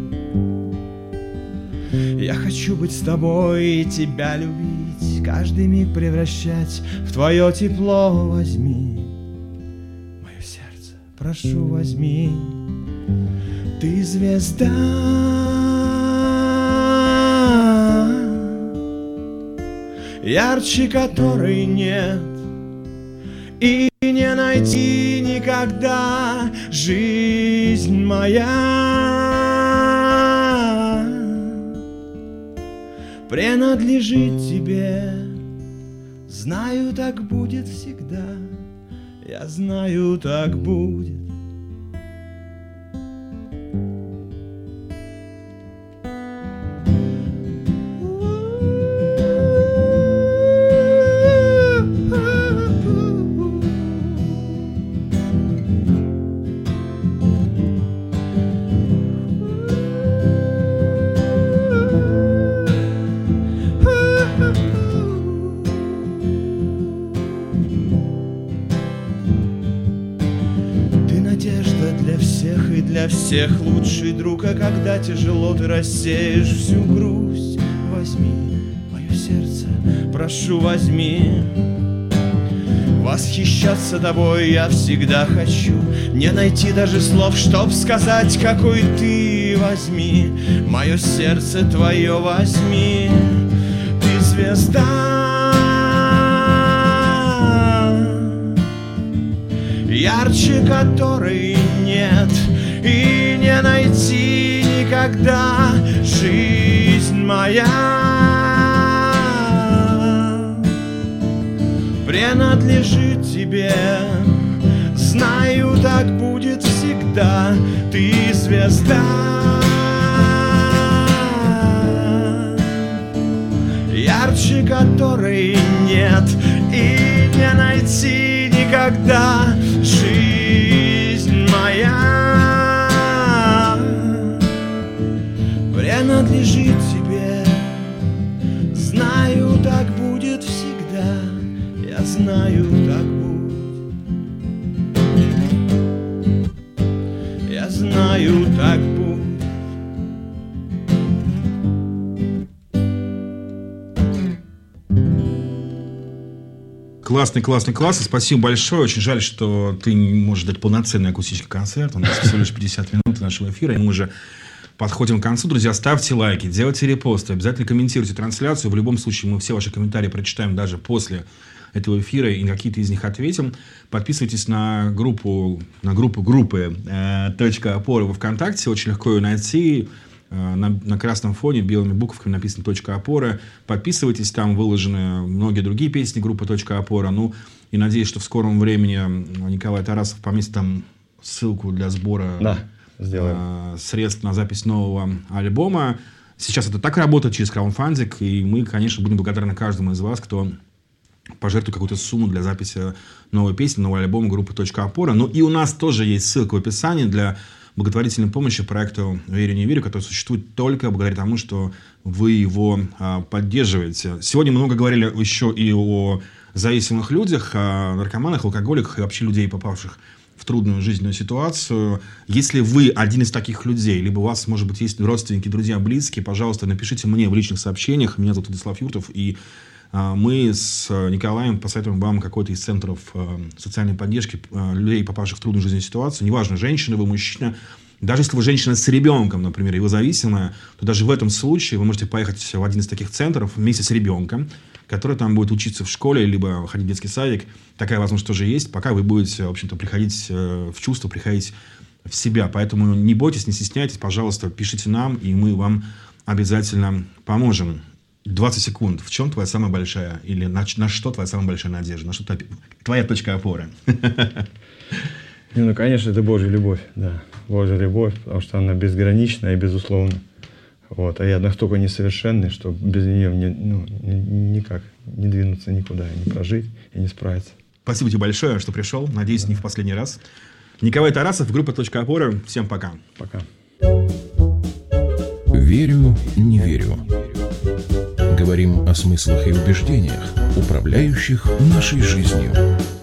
Я хочу быть с тобой и тебя любить, каждый миг превращать в твое тепло. Возьми мое сердце, прошу, возьми. Ты звезда, ярче которой нет и не найти никогда. Жизнь моя принадлежит тебе. Знаю, так будет всегда. Я знаю, так будет. Для всех лучший друг, а когда тяжело, ты рассеешь всю грусть. Возьми мое сердце, прошу, возьми. Восхищаться тобой я всегда хочу, не найти даже слов, чтоб сказать, какой ты. Возьми мое сердце, твое возьми. Ты звезда, ярче которой нет и не найти никогда. Жизнь моя принадлежит тебе. Знаю, так будет всегда. Ты звезда, ярче которой нет и не найти никогда. Жизнь моя принадлежит тебе. Знаю, так будет всегда. Я знаю, так будет. Я знаю, так будет. Классный, классный, классный. Спасибо большое. Очень жаль, что ты не можешь дать полноценный акустический концерт. У нас всего лишь пятьдесят минут нашего эфира, и мы уже подходим к концу. Друзья, ставьте лайки, делайте репосты, обязательно комментируйте трансляцию. В любом случае, мы все ваши комментарии прочитаем даже после этого эфира и на какие-то из них ответим. Подписывайтесь на группу, на группу группы э, «Точка опоры» во ВКонтакте. Очень легко ее найти. Э, на, на красном фоне белыми буквами написано «Точка опоры». Подписывайтесь, там выложены многие другие песни группы «Точка опора». Ну, и надеюсь, что в скором времени Николай Тарасов поместит там ссылку для сбора да, сделаем. э, средств на запись нового альбома. Сейчас это так работает через краундфандинг, и мы, конечно, будем благодарны каждому из вас, кто пожертвует какую-то сумму для записи новой песни, нового альбома группы «Точка опора». Ну и у нас тоже есть ссылка в описании для благотворительной помощи проекту «Верю, не верю», который существует только благодаря тому, что вы его а, поддерживаете. Сегодня много говорили еще и о зависимых людях, о наркоманах, алкоголиках и вообще людей, попавших в трудную жизненную ситуацию. Если вы один из таких людей, либо у вас, может быть, есть родственники, друзья, близкие, пожалуйста, напишите мне в личных сообщениях. Меня зовут Владислав Юртов, и а, мы с Николаем посоветуем вам какой-то из центров а, социальной поддержки а, людей, попавших в трудную жизненную ситуацию. Неважно, женщина вы, мужчина. Даже если вы женщина с ребенком, например, и вы зависимая, то даже в этом случае вы можете поехать в один из таких центров вместе с ребенком, который там будет учиться в школе, либо ходить в детский садик. Такая возможность тоже есть, пока вы будете, в общем-то, приходить в чувство, приходить в себя. Поэтому не бойтесь, не стесняйтесь, пожалуйста, пишите нам, и мы вам обязательно поможем. двадцать секунд. В чем твоя самая большая, или на, на что твоя самая большая надежда? На что твоя точка опоры? Ну, конечно, это Божья любовь, да. Божья любовь, потому что она безгранична и, безусловно, Вот. А я настолько несовершенный, что без нее мне ну, никак не двинуться никуда, не прожить и не справиться. Спасибо тебе большое, что пришел. Надеюсь, да. не в последний раз. Николай Тарасов, группа «Точка опоры». Всем пока. Пока. Верю, не верю. Говорим о смыслах и убеждениях, управляющих нашей жизнью.